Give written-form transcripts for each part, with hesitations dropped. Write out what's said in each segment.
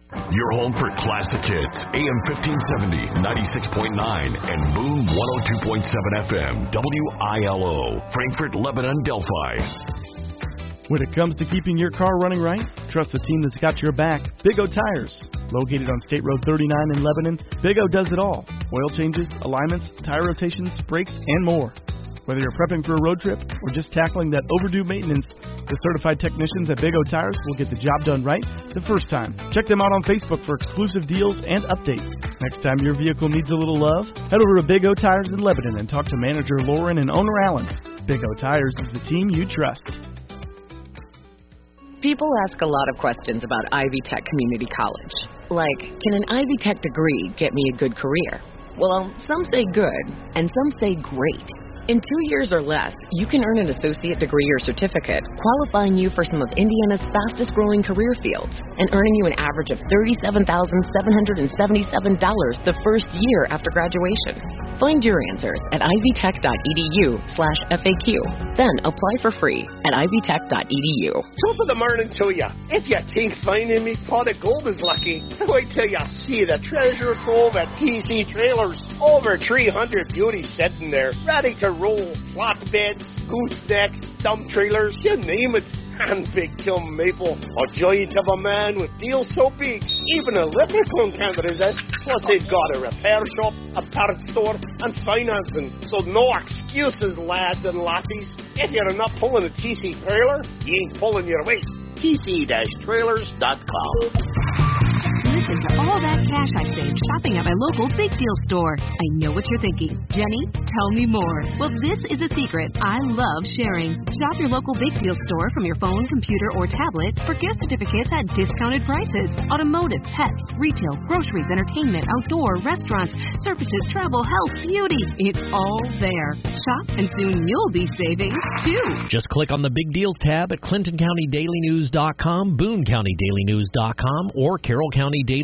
Your home for classic hits, AM 1570, 96.9, and Boom 102.7 FM, WILO, Frankfort, Lebanon, Delphi. When it comes to keeping your car running right, trust the team that's got your back, Big O Tires. Located on State Road 39 in Lebanon, Big O does it all. Oil changes, alignments, tire rotations, brakes, and more. Whether you're prepping for a road trip or just tackling that overdue maintenance, the certified technicians at Big O Tires will get the job done right the first time. Check them out on Facebook for exclusive deals and updates. Next time your vehicle needs a little love, head over to Big O Tires in Lebanon and talk to manager Lauren and owner Alan. Big O Tires is the team you trust. People ask a lot of questions about Ivy Tech Community College. Like, can an Ivy Tech degree get me a good career? Well, some say good, and some say great. In 2 years or less, you can earn an associate degree or certificate, qualifying you for some of Indiana's fastest-growing career fields, and earning you an average of $37,777 the first year after graduation. Find your answers at ivytech.edu/FAQ. Then apply for free at ivytech.edu. Top of the morning to you. If you think finding me pot of gold is lucky, wait till you see the treasure trove at TC Trailers. Over 300 beauties sitting there, ready to roll. Flatbeds, goosenecks, dump trailers, you name it. And Big Tim Maple, a giant of a man with deals so big, even a leprechaun can't resist. Plus they've got a repair shop, a parts store, and financing. So no excuses, lads and lassies. If you're not pulling a TC trailer, you ain't pulling your weight. TC-trailers.com. Listen to all that cash I saved shopping at my local Big Deal store. I know what you're thinking. Jenny, tell me more. Well, this is a secret I love sharing. Shop your local Big Deal store from your phone, computer, or tablet for gift certificates at discounted prices. Automotive, pets, retail, groceries, entertainment, outdoor, restaurants, services, travel, health, beauty. It's all there. Shop and soon you'll be saving, too. Just click on the Big Deals tab at ClintonCountyDailyNews.com, BooneCountyDailyNews.com, or CarrollCountyDailyNews.com.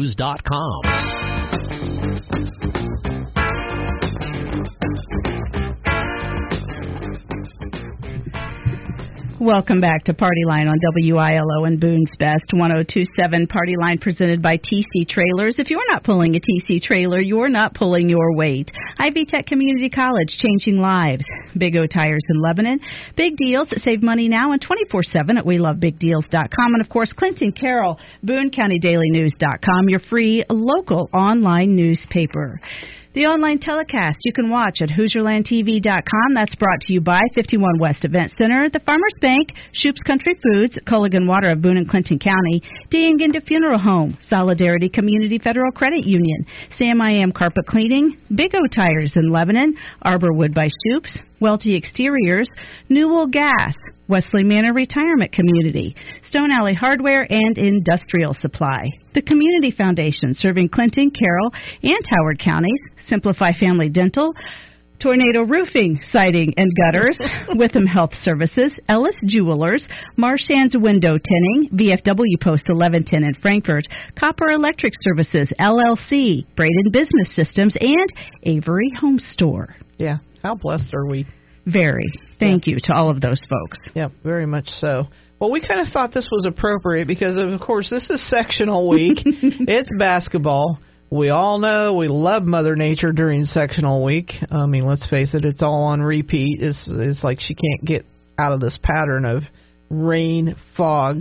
Welcome back to Party Line on WILO and Boone's Best. 102.7 Party Line presented by TC Trailers. If you're not pulling a TC trailer, you're not pulling your weight. Ivy Tech Community College, changing lives. Big O Tires in Lebanon. Big deals that save money now and 24/7 at WeLoveBigDeals.com. And, of course, Clinton Carroll, BooneCountyDailyNews.com, your free local online newspaper. The online telecast you can watch at HoosierlandTV.com. That's brought to you by 51 West Event Center, the Farmers Bank, Shoop's Country Foods, Culligan Water of Boone and Clinton County, Dianginda Funeral Home, Solidarity Community Federal Credit Union, Sam I Am Carpet Cleaning, Big O Tires in Lebanon, Arborwood by Shoop's, Welty Exteriors, Newell Gas, Wesley Manor Retirement Community, Stone Alley Hardware, and Industrial Supply. The Community Foundation, serving Clinton, Carroll, and Howard counties. Simplify Family Dental, Tornado Roofing, Siding, and Gutters, Witham Health Services, Ellis Jewelers, Marchand's Window Tinning, VFW Post 1110 in Frankfort, Copper Electric Services, LLC, Braden Business Systems, and Avery Home Store. Yeah, how blessed are we? Very. Thank you to all of those folks. Yep, very much so. Well, we kind of thought this was appropriate because, of course, this is sectional week. It's basketball. We all know we love Mother Nature during sectional week. I mean, let's face it, it's all on repeat. It's like she can't get out of this pattern of rain, fog,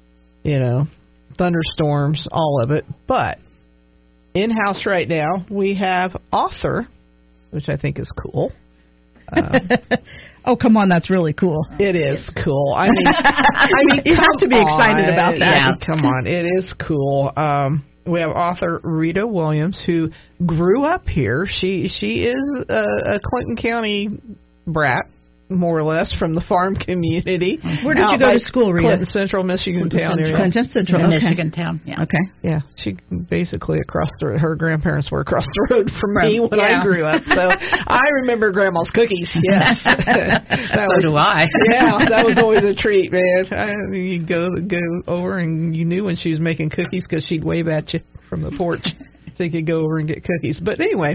thunderstorms, all of it. But in-house right now, we have author, which I think is cool. Oh, come on, that's really cool. It is cool. I mean, you have to be excited about that. Yeah, come on, it is cool. We have author Rita Williams, who grew up here. She is a Clinton County brat, more or less, from the farm community. Where did you go to school, Rita? Clinton Central, Michigan Town area. Clinton Central, okay. Michigan Town, yeah. Okay. Yeah, she basically her grandparents were across the road from me when I grew up. So I remember Grandma's cookies, yes. So do I. Yeah, that was always a treat, man. You'd go over and you knew when she was making cookies because she'd wave at you from the porch. So you could go over and get cookies. But anyway,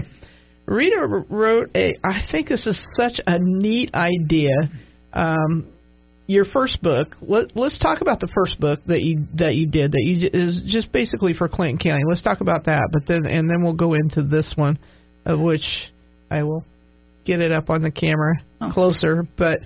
Rita wrote I think this is such a neat idea. your first book. Let's talk about the first book that you did that is just basically for Clinton County. Let's talk about that, but then we'll go into this one, of which I will get it up on the camera closer. But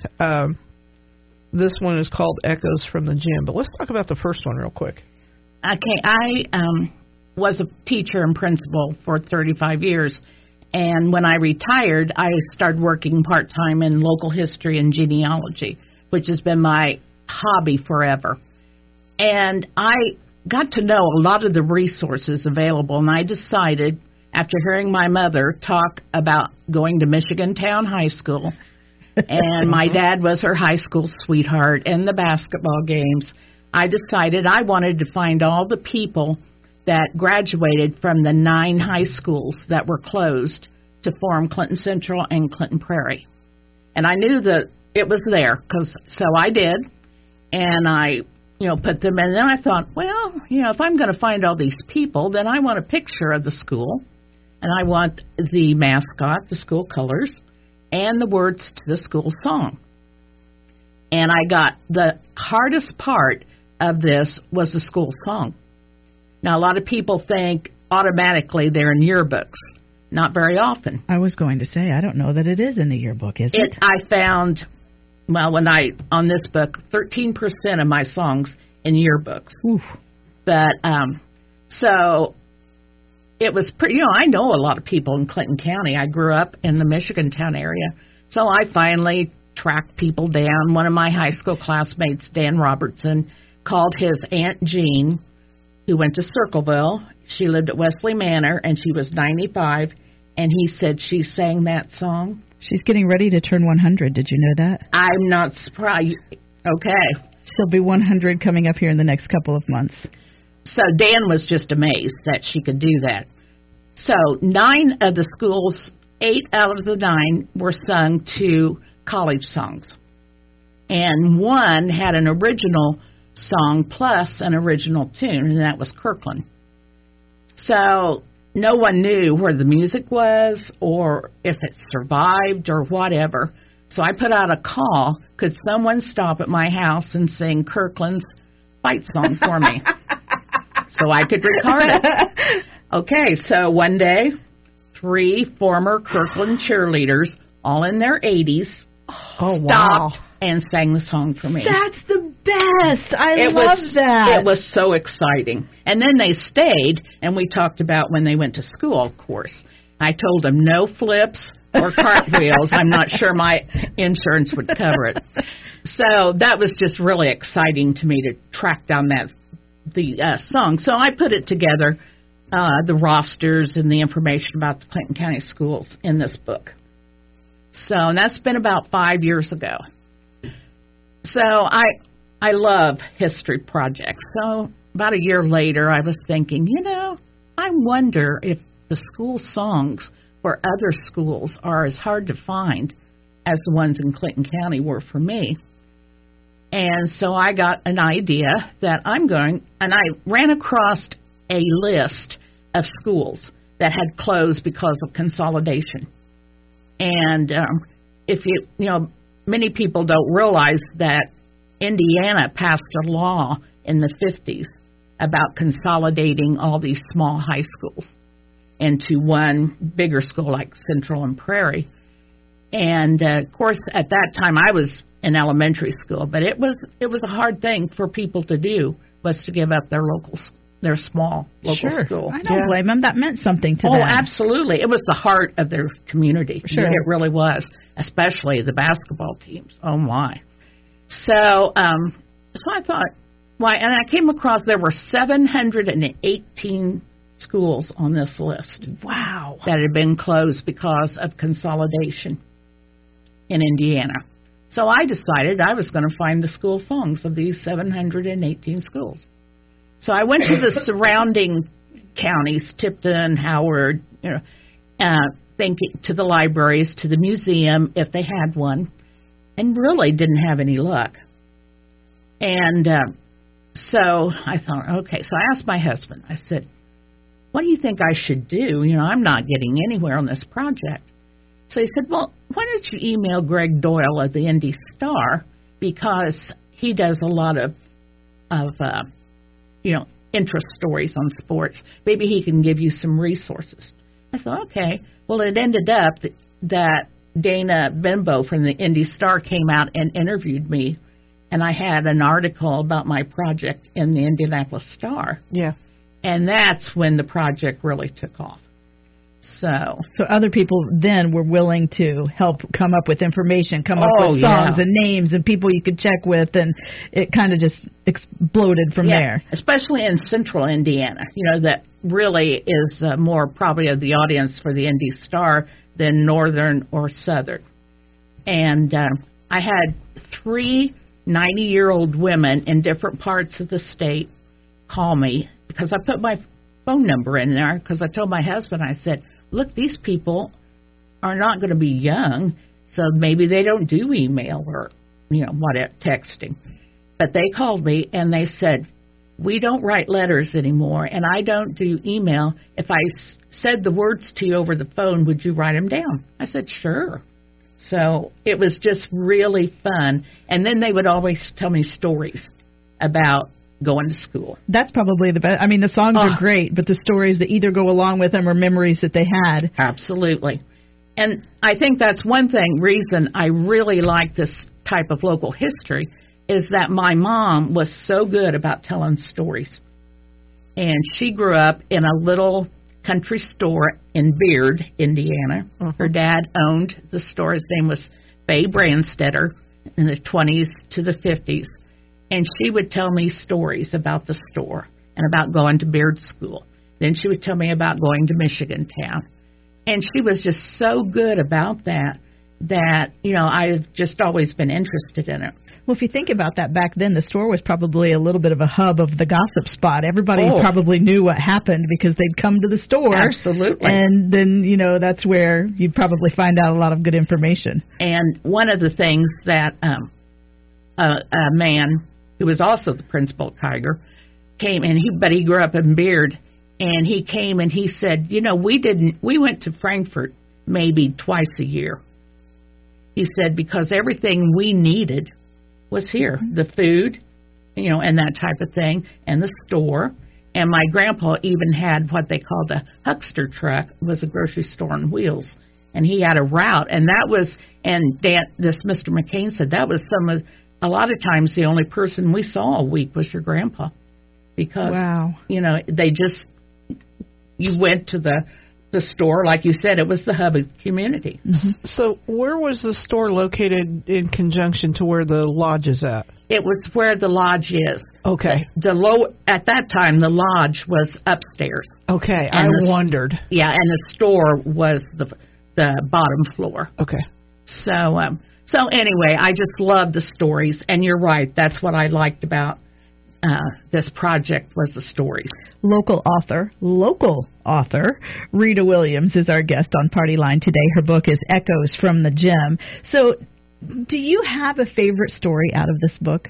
this one is called Echoes from the Gym. But let's talk about the first one real quick. Okay, I was a teacher and principal for 35 years. And when I retired, I started working part-time in local history and genealogy, which has been my hobby forever. And I got to know a lot of the resources available, and I decided, after hearing my mother talk about going to Michigantown High School, and my dad was her high school sweetheart, and the basketball games, I decided I wanted to find all the people that graduated from the 9 high schools that were closed to form Clinton Central and Clinton Prairie. And I knew that it was there, so I did, and I put them in. And then I thought, well, if I'm going to find all these people, then I want a picture of the school, and I want the mascot, the school colors, and the words to the school song. And I got the hardest part of this was the school song. Now, a lot of people think automatically they're in yearbooks. Not very often. I was going to say, I don't know that it is in the yearbook, is it? I found, on this book, 13% of my songs in yearbooks. Oof. But, so, it was pretty, I know a lot of people in Clinton County. I grew up in the Michigantown area. So I finally tracked people down. One of my high school classmates, Dan Robertson, called his Aunt Jean, who went to Circleville. She lived at Wesley Manor, and she was 95, and he said she sang that song. She's getting ready to turn 100. Did you know that? I'm not surprised. Okay. She'll be 100 coming up here in the next couple of months. So Dan was just amazed that she could do that. So 9 of the schools, 8 out of the 9 were sung to college songs. And 1 had an original song plus an original tune, and that was Kirkland. So no one knew where the music was or if it survived or whatever. So I put out a call, could someone stop at my house and sing Kirkland's fight song for me so I could record it? Okay, so one day, 3 former Kirkland cheerleaders, all in their 80s, stopped and sang the song for me. That's the best. I love that. It was so exciting. And then they stayed, and we talked about when they went to school, of course. I told them no flips or cartwheels. I'm not sure my insurance would cover it. So that was just really exciting to me to track down the song. So I put it together, the rosters and the information about the Clinton County schools in this book. So and that's been about 5 years ago. So I love history projects. So about a year later, I was thinking, I wonder if the school songs for other schools are as hard to find as the ones in Clinton County were for me. And so I got an idea that and I ran across a list of schools that had closed because of consolidation. And many people don't realize that Indiana passed a law in the 50s about consolidating all these small high schools into one bigger school like Central and Prairie. And, of course, at that time I was in elementary school, but it was a hard thing for people to do, was to give up their small local school. I don't blame them. That meant something to them. Oh, absolutely. It was the heart of their community. Sure. It really was, especially the basketball teams. Oh, my. So I thought, and I came across there were 718 schools on this list. Wow. That had been closed because of consolidation in Indiana. So I decided I was going to find the school songs of these 718 schools. So I went to the surrounding counties, Tipton, Howard, thinking to the libraries, to the museum, if they had one, and really didn't have any luck. And so I thought, okay. So I asked my husband, I said, what do you think I should do? I'm not getting anywhere on this project. So he said, well, why don't you email Greg Doyle of the Indy Star because he does a lot of interest stories on sports. Maybe he can give you some resources. I thought, okay. Well, it ended up that Dana Bimbo from the Indy Star came out and interviewed me, and I had an article about my project in the Indianapolis Star. Yeah. And that's when the project really took off. So other people then were willing to help come up with information, come up with songs and names and people you could check with, and it kind of just exploded from there. Especially in central Indiana, that really is more probably of the audience for the Indy Star than northern or southern. And I had 3 90-year-old women in different parts of the state call me because I put my phone number in there because I told my husband, I said, look, these people are not going to be young, so maybe they don't do email or, texting. But they called me and they said, we don't write letters anymore, and I don't do email. If I said the words to you over the phone, would you write them down? I said, sure. So it was just really fun. And then they would always tell me stories about going to school. That's probably the best. I mean, the songs are great, but the stories that either go along with them or memories that they had. Absolutely. And I think that's one reason I really like this type of local history is that my mom was so good about telling stories. And she grew up in a little country store in Beard, Indiana. Her dad owned the store. His name was Faye Brandstetter in the 20s to the 50s. And she would tell me stories about the store and about going to Beard School. Then she would tell me about going to Michigan Town. And she was just so good about that, I've just always been interested in it. Well, if you think about that, back then the store was probably a little bit of a hub of the gossip spot. Everybody probably knew what happened because they'd come to the store. Absolutely. And then, that's where you'd probably find out a lot of good information. And one of the things that a man who was also the principal at Tiger came, but he grew up in Beard, and he came and he said, we went to Frankfort maybe twice a year. He said, because everything we needed was here, the food, and that type of thing, and the store. And my grandpa even had what they called a huckster truck. It was a grocery store on wheels. And he had a route. And that was, Mr. McCain said, that was a lot of times the only person we saw a week was your grandpa. Because, you went to the store, like you said, it was the hub of the community. Mm-hmm. So where was the store located in conjunction to where the lodge is at? It was where the lodge is. Okay. At that time, the lodge was upstairs. Okay, I wondered. Yeah, and the store was the bottom floor. Okay. So anyway, I just love the stories, and you're right. That's what I liked about this project was the stories. Local author, Rita Williams is our guest on Party Line today. Her book is Echoes from the Gym. So do you have a favorite story out of this book?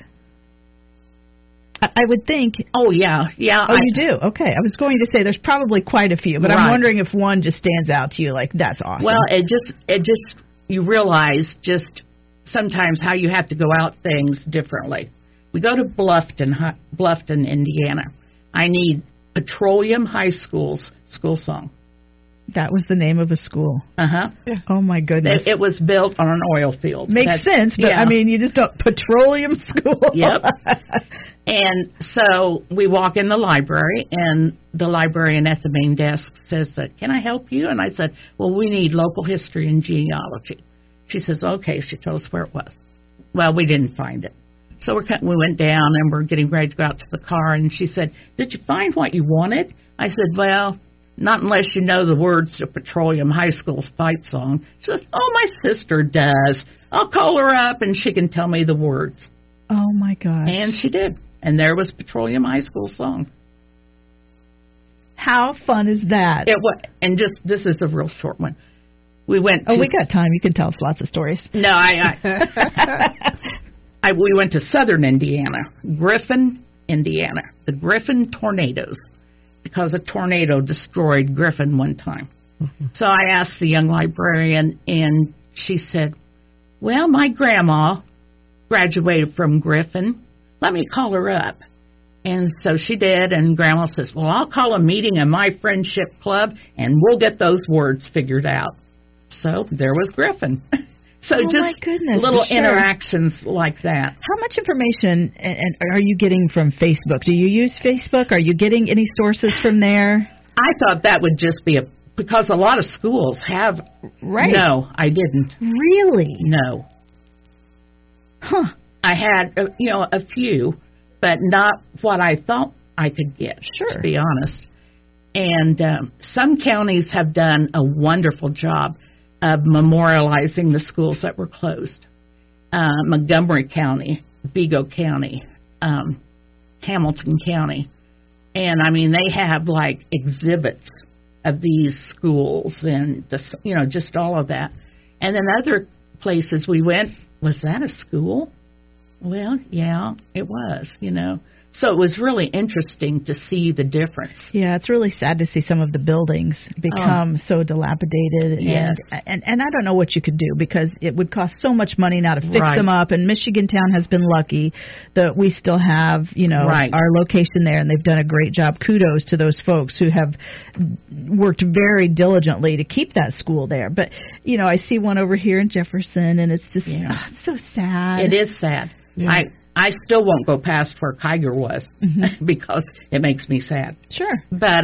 I would think. Oh, yeah. Oh, you do? Okay. I was going to say there's probably quite a few, but I'm wondering if one just stands out to you like, that's awesome. Well, it just you realize just sometimes how you have to go out things differently. We go to Bluffton, Indiana. I need Petroleum High School's school song. That was the name of a school. Uh-huh. Yeah. Oh, my goodness. It was built on an oil field. Makes sense, but, I mean, you just don't... Petroleum School. Yep. And so we walk in the library, and the librarian at the main desk says, can I help you? And I said, well, we need local history and genealogy. She says, okay. She told us where it was. Well, we didn't find it. So we went down, and we're getting ready to go out to the car, and she said, did you find what you wanted? I said, well, not unless you know the words to Petroleum High School's fight song. She says, oh, my sister does. I'll call her up, and she can tell me the words. Oh, my gosh. And she did. And there was Petroleum High School's song. How fun is that? And this is a real short one. We went. We got time. You can tell us lots of stories. No, we went to southern Indiana, Griffin, Indiana, the Griffin tornadoes, because a tornado destroyed Griffin one time. Mm-hmm. So I asked the young librarian, and she said, well, my grandma graduated from Griffin. Let me call her up. And so she did, and Grandma says, well, I'll call a meeting in my friendship club, and we'll get those words figured out. So there was Griffin. So just my goodness, little interactions like that. How much information are you getting from Facebook? Do you use Facebook? Are you getting any sources from there? I thought that would just be because a lot of schools have. Right. No, I didn't. Really? No. Huh. I had, a few, but not what I thought I could get, sure, to be honest. And some counties have done a wonderful job of memorializing the schools that were closed. Montgomery County, Vigo County, Hamilton County. And, they have, exhibits of these schools and, just all of that. And then other places we went, was that a school? Well, yeah, it was, So it was really interesting to see the difference. Yeah, it's really sad to see some of the buildings become so dilapidated. Yes. And I don't know what you could do because it would cost so much money now to fix them up. And Michigan Town has been lucky that we still have, our location there, and they've done a great job. Kudos to those folks who have worked very diligently to keep that school there. But, I see one over here in Jefferson, and it's just it's so sad. It is sad. Yeah. I still won't go past where Kiger was because it makes me sad. Sure. But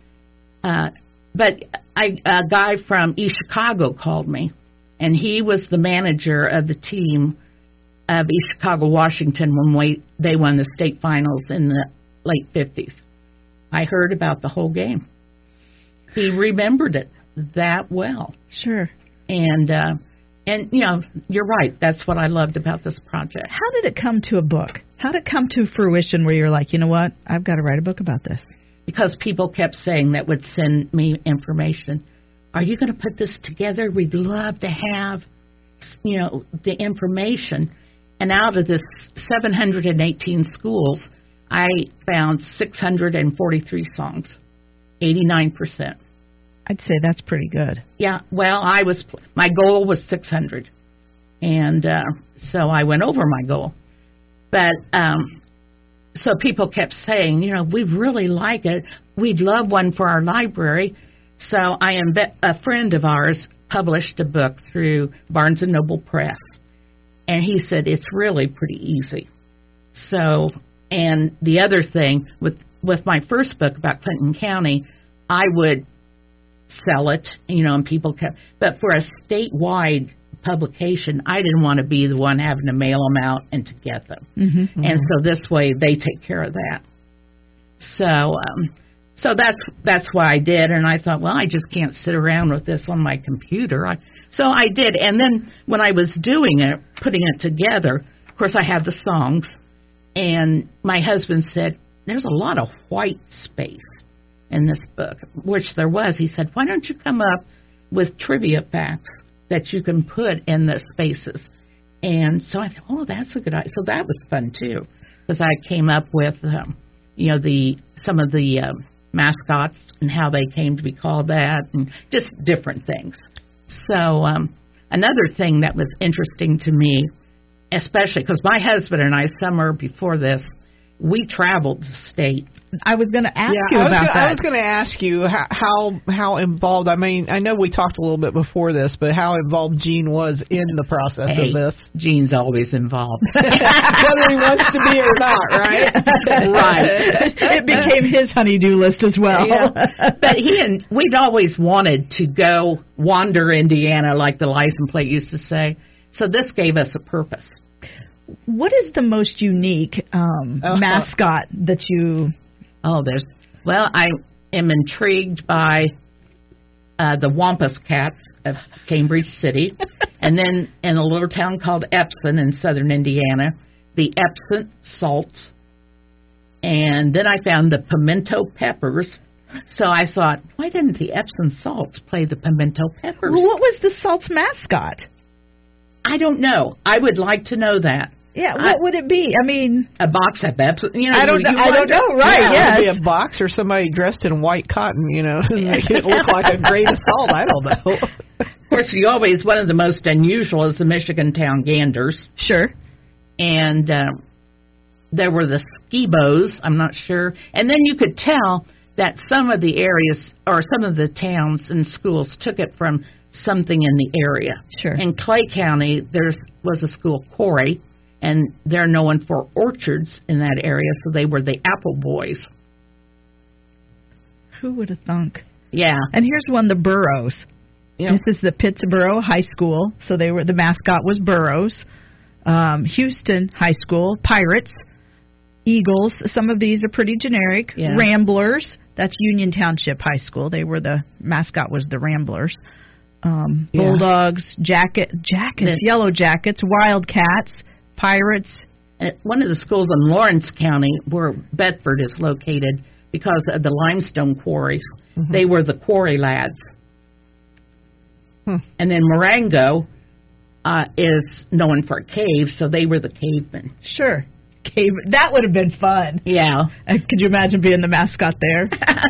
a guy from East Chicago called me, and he was the manager of the team of East Chicago, Washington when they won the state finals in the late 50s. I heard about the whole game. He remembered it that well. Sure. And you're right. That's what I loved about this project. How did it come to a book? How did it come to fruition where you're like, you know what, I've got to write a book about this? Because people kept saying that would send me information. Are you going to put this together? We'd love to have, the information. And out of this 718 schools, I found 643 songs, 89%. I'd say that's pretty good. Yeah, well, my goal was 600, and so I went over my goal. But so people kept saying, we really like it. We'd love one for our library. So a friend of ours published a book through Barnes & Noble Press, and he said it's really pretty easy. So, and the other thing, with my first book about Clinton County, I would sell it, and people kept, but for a statewide publication, I didn't want to be the one having to mail them out and to get them. Mm-hmm. And so this way they take care of that. So that's what I did, and I thought, well, I just can't sit around with this on my computer. So I did, and then when I was doing it, putting it together, of course I had the songs, and my husband said, there's a lot of white space in this book, which there was. He said, why don't you come up with trivia facts that you can put in the spaces? And so I thought, oh, that's a good idea. So that was fun, too, because I came up with, some of the mascots and how they came to be called that and just different things. So another thing that was interesting to me, especially because my husband and I, summer before this, we traveled the state. I was going to ask you about that. I was going to ask you how involved, I know we talked a little bit before this, but how involved Gene was in the process of this. Gene's always involved. Whether he wants to be or not, right? Right. It became his honey-do list as well. Yeah. But we'd always wanted to go wander Indiana, like the license plate used to say. So this gave us a purpose. What is the most unique mascot that you... I am intrigued by the Wampus Cats of Cambridge City, and then in a little town called Epsom in southern Indiana, the Epsom Salts, and then I found the Pimento Peppers. So I thought, why didn't the Epsom Salts play the Pimento Peppers? Well, what was the Salts mascot? I don't know. I would like to know that. Yeah, what would it be? I mean, a box of Epsom. I don't know. Right? Yeah, it would be a box or somebody dressed in white cotton. Make it look like a grain of salt. I don't know. Of course, one of the most unusual is the Michigan Town Ganders. Sure. and there were the Skibos, I'm not sure. And then you could tell that some of the areas or some of the towns and schools took it from something in the area. Sure. In Clay County, there was a school, Corey, and they're known for orchards in that area, so they were the Apple Boys. Who would have thunk? Yeah. And here's one, the Burros. Yeah. This is the Pittsboro High School, so the mascot was Burros. Houston High School, Pirates, Eagles. Some of these are pretty generic. Yeah. Ramblers, that's Union Township High School. The mascot was the Ramblers. Bulldogs, Jackets, Yellow Jackets, Wildcats, Pirates. And one of the schools in Lawrence County, where Bedford is located, because of the limestone quarries, they were the Quarry Lads. And then Marengo is known for caves, so they were the Cavemen. Sure. That would have been fun. Yeah. Could you imagine being the mascot there?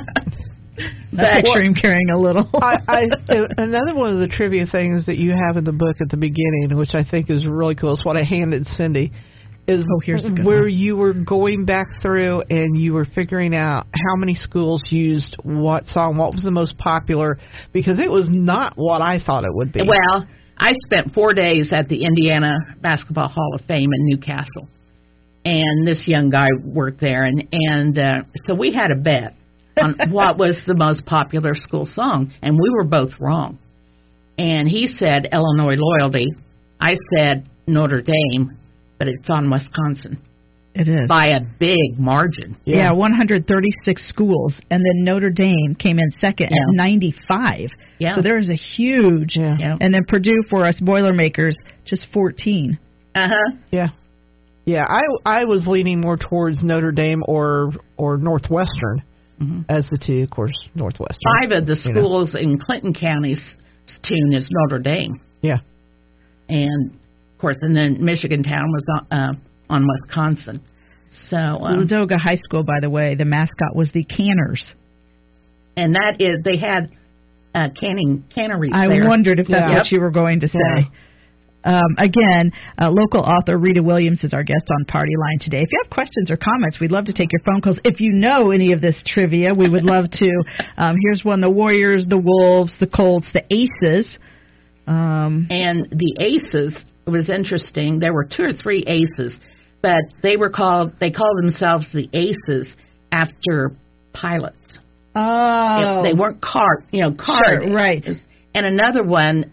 I picture him carrying a little. Another one of the trivia things that you have in the book at the beginning, which I think is really cool, is what I handed Cindy, is here's a good where one. you were going back through and you were figuring out how many schools used what song, what was the most popular, because it was not what I thought it would be. Well, I spent 4 days at the Indiana Basketball Hall of Fame in Newcastle, and this young guy worked there, and so we had a bet on what was the most popular school song, and we were both wrong. And he said Illinois Loyalty. I said Notre Dame, but it's on Wisconsin. It is. By a big margin. Yeah, 136 schools, and then Notre Dame came in second at 95. Yeah. So there is a huge, and then Purdue for us Boilermakers, just 14. Yeah. Yeah, I was leaning more towards Notre Dame or Northwestern as the two, of course, Northwestern. 5 of the schools in Clinton County's tune is Notre Dame. Yeah. And, of course, and then Michigan Town was on Wisconsin. So Ladoga High School, by the way, the mascot was the Canners. And that is, they had canneries I there. wondered if that's what you were going to say. Yeah. Again, local author Rita Williams is our guest on Party Line today. If you have questions or comments, we'd love to take your phone calls. If you know any of this trivia, we would love to. Here's one, the Warriors, the Wolves, the Colts, the Aces. And the Aces, it was interesting. There were 2 or 3 Aces, but they called themselves the Aces after pilots. Oh. They weren't card. Sure, right. And another one,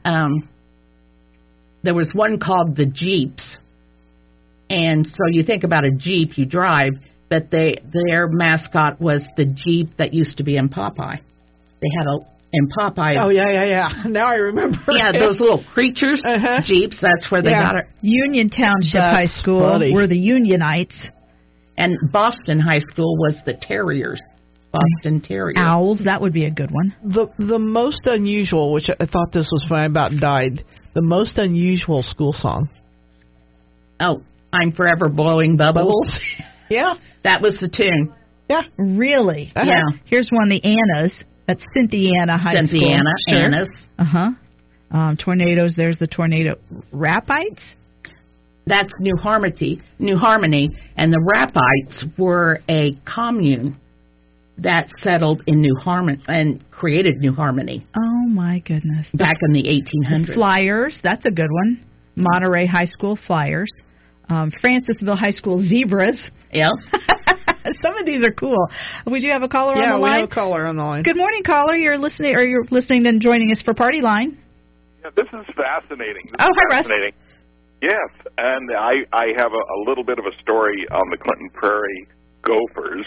there was one called the Jeeps. And so you think about a Jeep, you drive, but their mascot was the Jeep that used to be in Popeye. They had in Popeye. Oh, yeah. Now I remember. Yeah, those little creatures, Jeeps, that's where they got it. Union Township High School were the Unionites. And Boston High School was the Terriers. Boston Terriers. Owls, that would be a good one. The most unusual, which I thought this was when I about died, the most unusual school song. Oh, I'm Forever Blowing Bubbles. Yeah. That was the tune. Yeah. Really? Yeah. Here's one, the Annas. That's Cynthiana High School. Annas. Tornadoes, there's the Tornado Rapites. That's New Harmony, and the Rapites were a commune that settled in New Harmony and created New Harmony. Oh, my goodness. Back in the 1800s. Flyers, that's a good one. Monterey High School Flyers. Francisville High School Zebras. Yeah. Some of these are cool. Would you have a caller on the line? Yeah, we have a caller on the line. Good morning, caller. You're listening and joining us for Party Line. Yeah, this is fascinating. Hi, Russ. Yes, and I have a little bit of a story on the Clinton Prairie Gophers.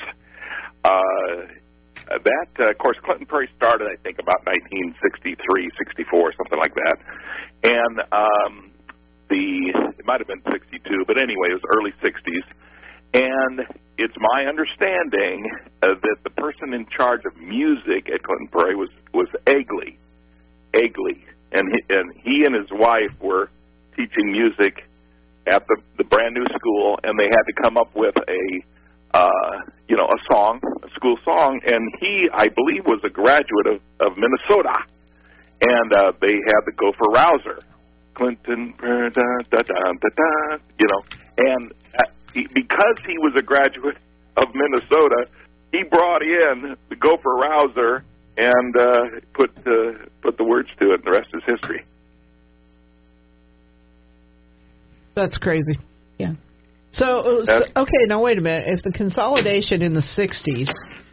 Of course, Clinton Prairie started, I think, about 1963, 64, something like that. And it might have been 62, but anyway, it was early 60s. And it's my understanding that the person in charge of music at Clinton Prairie was Egley. And he and his wife were teaching music at the brand new school, and they had to come up with a school song, and he, I believe, was a graduate of Minnesota, and they had the Gopher Rouser, Clinton, And because he was a graduate of Minnesota, he brought in the Gopher Rouser and put the words to it, and the rest is history. That's crazy. Yeah. So okay, now wait a minute. If the consolidation in the 60s,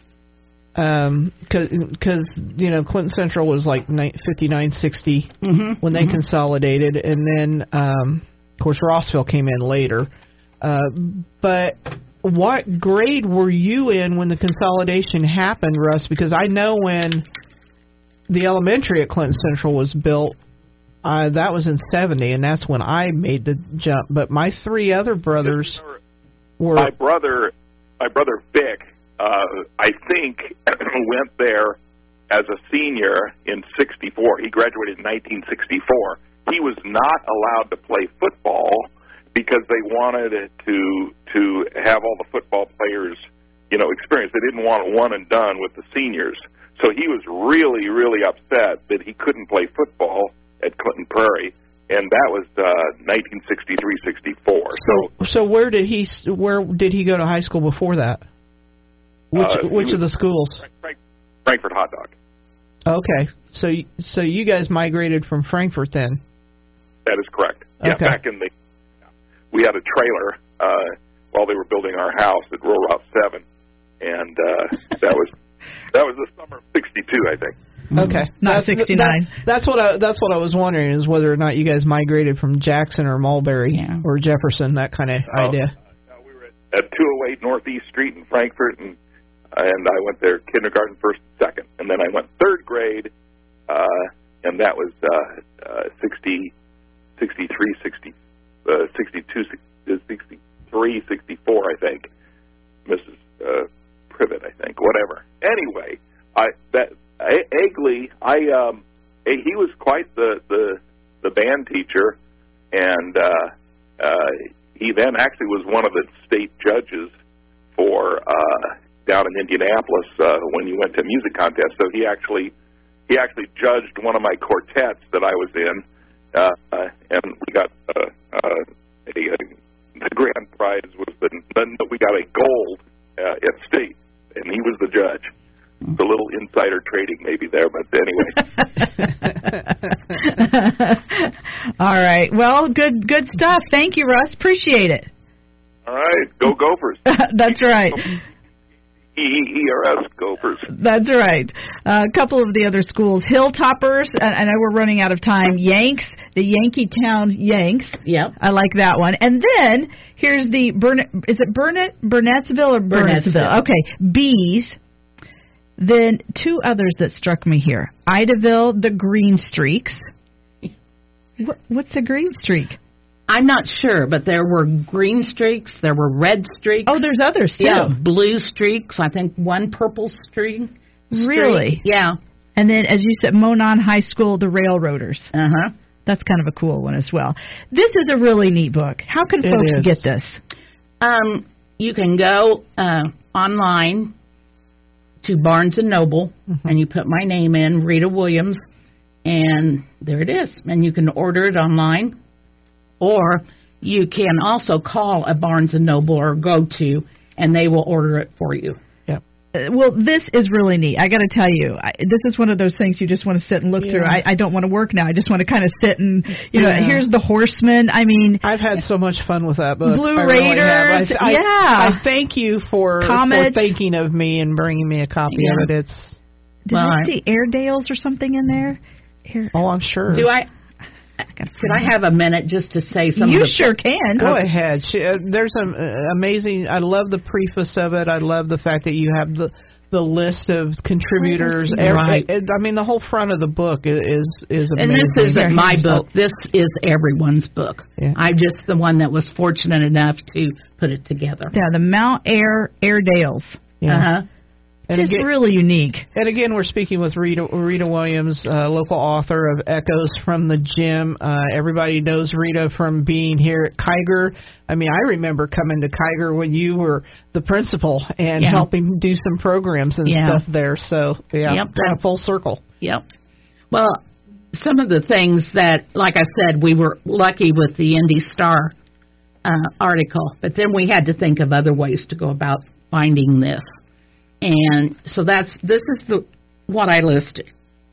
because Clinton Central was like 59-60 when they consolidated, and then of course Rossville came in later. But what grade were you in when the consolidation happened, Russ? Because I know when the elementary at Clinton Central was built, that was in 70, and that's when I made the jump. But my three other brothers were... My brother Vic, I think, went there as a senior in 64. He graduated in 1964. He was not allowed to play football because they wanted to have all the football players, experience. They didn't want one and done with the seniors. So he was really, really upset that he couldn't play football at Clinton Prairie, and that was 1963-64. So where did he go to high school before that? Which of the schools? Frankfurt Hot Dog. Okay, so you guys migrated from Frankfurt then? That is correct. Yeah, okay. Back in we had a trailer while they were building our house at Rural Route 7, and that was the summer of 62, I think. Okay, not 69. That's what I was wondering, is whether or not you guys migrated from Jackson or Mulberry or Jefferson, that kind of idea. No, we were at 208 Northeast Street in Frankfurt, and I went there kindergarten, first, second, and then I went third grade, and that was 63, 62, 63, 64, I think. Mrs. Privet, I think, whatever. Anyway, Egley, he was quite the band teacher, and he then actually was one of the state judges for down in Indianapolis when you went to a music contest. So he actually judged one of my quartets that I was in, and we got the grand prize was we got a gold at state, and he was the judge. A little insider trading maybe there, but anyway. All right. Well, good stuff. Thank you, Russ. Appreciate it. All right. Go Gophers. That's right. ERS Gophers. That's right. A couple of the other schools. Hilltoppers, I know we're running out of time. Yanks, the Yankeetown Yanks. Yep. I like that one. And then here's the Burnettsville or Burnettsville? Okay. Bees. Then two others that struck me here. Idaville, the Green Streaks. What's a Green Streak? I'm not sure, but there were green streaks, there were red streaks. Oh, there's others, too. Yeah, blue streaks, I think one purple streak. Really? Yeah. And then, as you said, Monon High School, the Railroaders. Uh-huh. That's kind of a cool one as well. This is a really neat book. How can folks get this? You can go online to Barnes & Noble, and you put my name in, Rita Williams, and there it is. And you can order it online, or you can also call a Barnes & Noble or go to, and they will order it for you. Well, this is really neat. I got to tell you, this is one of those things you just want to sit and look through. I don't want to work now. I just want to kind of sit and, here's the Horseman. I mean, I've had so much fun with that book. Blue Raiders. I thank you for thinking of me and bringing me a copy of it. Did I see Airedales or something in there? Oh, I'm sure. Could I have a minute just to say something? You sure can. Go ahead. There's some amazing. I love the preface of it. I love the fact that you have the list of contributors. Right. I mean, the whole front of the book is amazing. And this isn't my book. This is everyone's book. Yeah. I'm just the one that was fortunate enough to put it together. Yeah, the Mount Airedales. Yeah. Uh-huh. It's just really unique. And again, we're speaking with Rita Williams, local author of Echoes from the Gym. Everybody knows Rita from being here at Kiger. I mean, I remember coming to Kiger when you were the principal and helping do some programs and stuff there. So, kind of full circle. Yep. Well, some of the things that, like I said, we were lucky with the Indy Star article. But then we had to think of other ways to go about finding this. And so this is what I listed.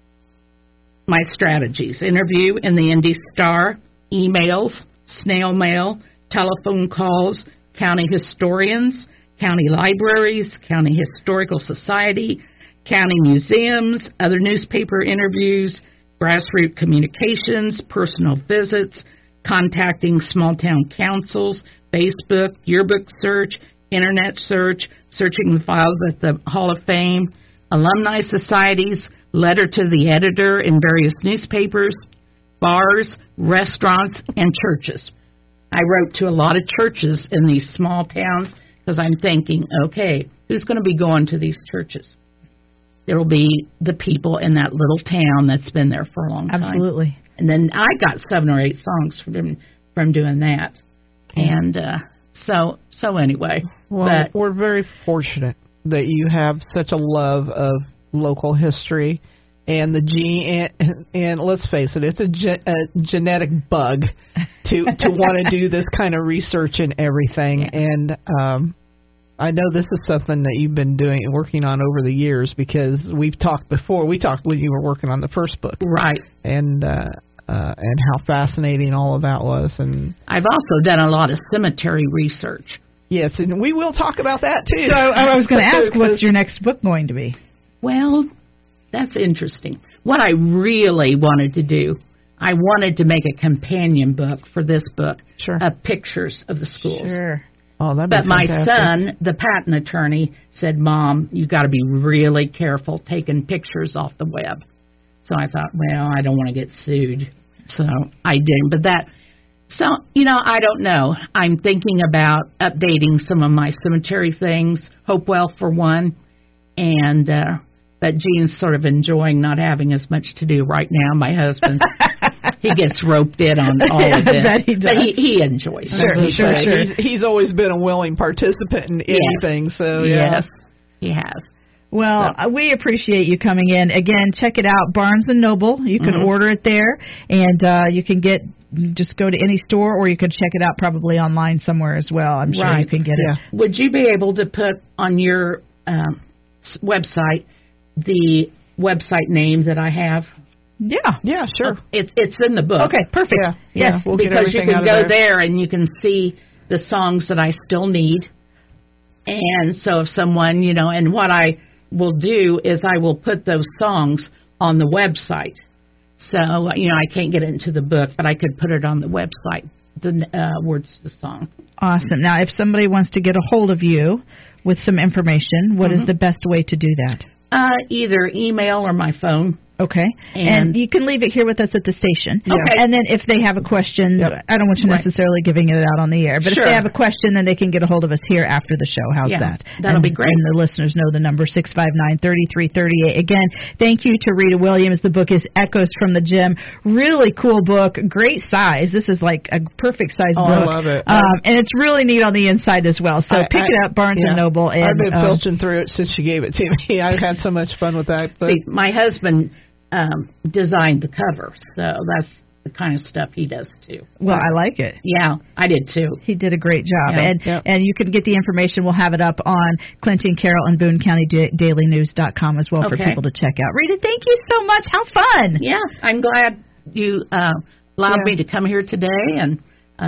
My strategies: interview in the Indy Star, emails, snail mail, telephone calls, county historians, county libraries, county historical society, county museums, other newspaper interviews, grassroots communications, personal visits, contacting small town councils, Facebook, yearbook search, internet search, searching the files at the Hall of Fame, alumni societies, letter to the editor in various newspapers, bars, restaurants, and churches. I wrote to a lot of churches in these small towns because I'm thinking, okay, who's going to be going to these churches? There will be the people in that little town that's been there for a long time. Absolutely. And then I got 7 or 8 songs from doing that. And so anyway. Well, we're very fortunate that you have such a love of local history and the gene, and let's face it, it's a genetic bug to want to do this kind of research and everything. Yeah. And I know this is something that you've been working on over the years, because we've talked before. We talked when you were working on the first book, right? And how fascinating all of that was. And I've also done a lot of cemetery research. Yes, and we will talk about that too. So I was going to ask, what's your next book going to be? Well, that's interesting. What I really wanted to do, I wanted to make a companion book for this book, sure, of pictures of the schools. Sure. Oh, that'd be fantastic. My son, the patent attorney, said, "Mom, you got to be really careful taking pictures off the web." So I thought, well, I don't want to get sued, so I didn't. But I don't know. I'm thinking about updating some of my cemetery things, Hopewell for one, and but Gene's sort of enjoying not having as much to do right now. My husband, he gets roped in on all of this. I bet he does. But he enjoys it. Sure. He's always been a willing participant in anything, so yeah. Yes, he has. Well, we appreciate you coming in. Again, check it out, Barnes & Noble. You can order it there, and you can just go to any store, or you could check it out probably online somewhere as well. I'm sure you can get it. Would you be able to put on your website the website name that I have? Yeah, sure. It's in the book. Okay, perfect. Yes, we'll because you can go there and you can see the songs that I still need. And so if someone, and what I will do is I will put those songs on the website. So, I can't get it into the book, but I could put it on the website, the words to the song. Awesome. Now, if somebody wants to get a hold of you with some information, what is the best way to do that? Either email or my phone. Okay. And you can leave it here with us at the station. Okay. And then if they have a question, I don't want you necessarily giving it out on the air, but if they have a question, then they can get a hold of us here after the show. How's that? That'll be great. And the listeners know the number, 659-3338. Again, thank you to Rita Williams. The book is Echoes from the Gym. Really cool book. Great size. This is like a perfect size book. I love it. And it's really neat on the inside as well. So pick it up, Barnes & Noble. And, I've been filching through it since you gave it to me. I've had so much fun with that book. See, my husband designed the cover, so that's the kind of stuff he does too. Well, I like it. Yeah, I did too. He did a great job. Yeah. And you can get the information. We'll have it up on Clinton, Carroll, and Boone County DailyNews.com as well for people to check out. Rita, thank you so much. How fun. Yeah, I'm glad you allowed me to come here today, and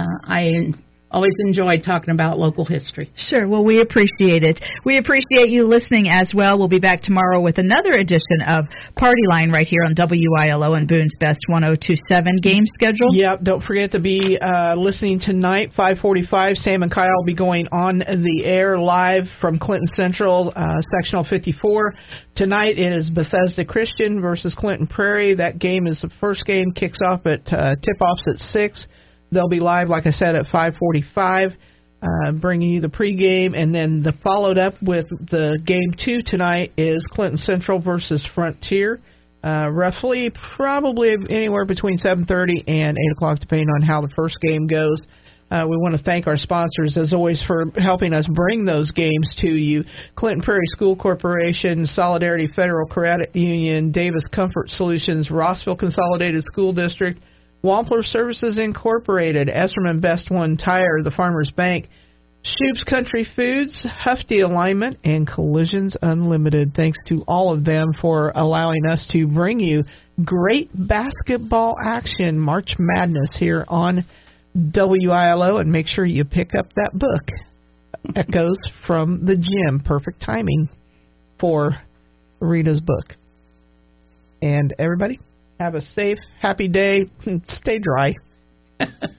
I always enjoyed talking about local history. Sure. Well, we appreciate it. We appreciate you listening as well. We'll be back tomorrow with another edition of Party Line right here on WILO and Boone's Best 102.7 game schedule. Yep. Don't forget to be listening tonight, 5:45. Sam and Kyle will be going on the air live from Clinton Central, Sectional 54. Tonight it is Bethesda Christian versus Clinton Prairie. That game is the first game, kicks off at tip-offs at 6. They'll be live, like I said, at 5:45, bringing you the pregame, and then the followed up with the game 2 tonight is Clinton Central versus Frontier, roughly probably anywhere between 7:30 and 8 o'clock, depending on how the first game goes. We want to thank our sponsors, as always, for helping us bring those games to you. Clinton Prairie School Corporation, Solidarity Federal Credit Union, Davis Comfort Solutions, Rossville Consolidated School District, Wampler Services Incorporated, Esserman Best One Tire, the Farmers Bank, Shoop's Country Foods, Hufty Alignment, and Collisions Unlimited. Thanks to all of them for allowing us to bring you great basketball action, March Madness, here on WILO. And make sure you pick up that book, Echoes from the Gym. Perfect timing for Rita's book. And everybody, have a safe, happy day. Stay dry.